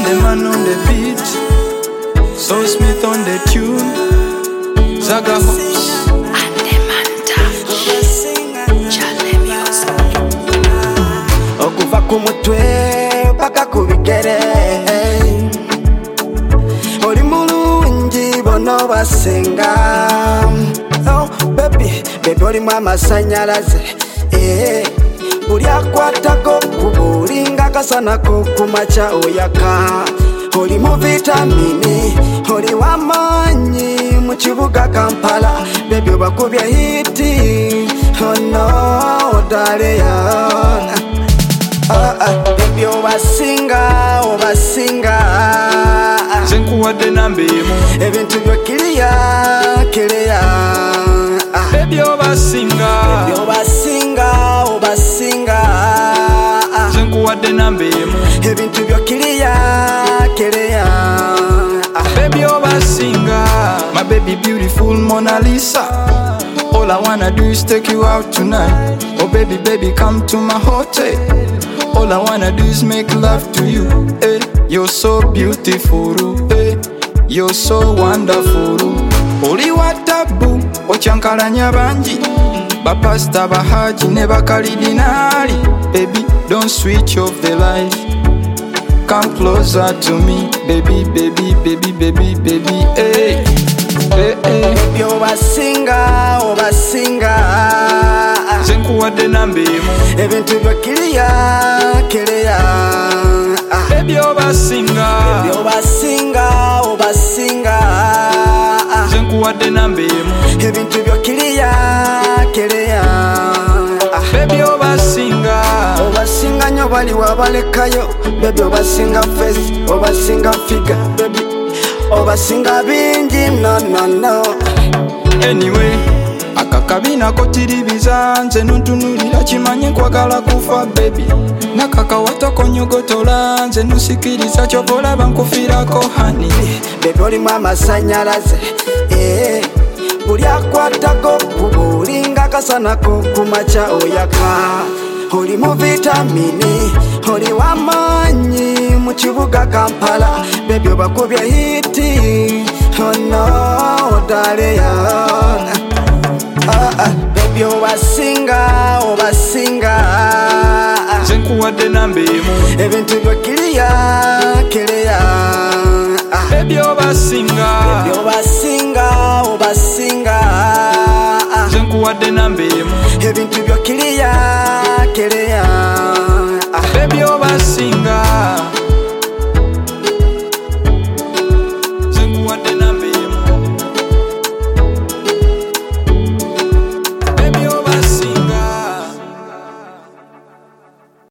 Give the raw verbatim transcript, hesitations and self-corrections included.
the man on the beat, Soul Smith on the tune, Zaga Hops. And the man touch, Charlie music. Okuva ku mutwe paka ku bigere, oli mulungi bono basenga. Oh baby, baby olimu amasanyalaze, eh buli akwatako kubulinga kasana kukumacha oyaka. Olimu vitamini, oli w'amaanyi mu kibuga Kampala, baby obakubye hiti, oh no darling. Ah ah, baby obasinga, obasinga. Zenkuwadde namba emu, Ebintu byo kiriya, kiriya. baby obasinga. Baby obasinga, obasinga. Zenkuwadde namba emu, Ebintu byo kiriya, kiriya. baby obasinga. My baby beautiful Mona Lisa, all I wanna do is take you out tonight. Oh baby, baby come to my hotel, all I wanna do is make love to you. Hey, you're so beautiful, hey, you're so wonderful. Oli watabu, ochankalanya banji, bapasta bahaji ne bakaridinali. Baby, don't switch off the light, come closer to me, baby, baby, baby, baby, baby, hey, hey, hey. Baby obasinga, obasinga. Zenkuwadde namba emu, Ebintu byo kiriya, kiriya. baby obasinga. Baby obasinga, obasinga. Zenkuwadde namba emu, Ebintu byo kiriya, kiriya. baby obasinga. Obasinga nyo bali wabalekayo, baby obasinga face, obasinga figure, baby obasinga bingi, no no no. Anyway, akakabina kotiribiza, nze nuntunulira kimanye nkwagala kufa baby. Nakakawato konyogotola, nze nusikiriza kyokola bankufirako honey. Baby olimu amasanyalaze, eh buli akwatako kubulinga kasana kukumacha oyaka. Olimu vitamini, oli w'amaanyi mu kibuga Kampala, baby obakubye hiti, oh no darling. Ah ah, baby obasinga, obasinga. Zenkuwadde namba emu, Ebintu byo kiriya, kiriya. baby obasinga. Baby obasinga, obasinga. Zenkuwadde namba emu, Ebintu byo kiriya, kiriya.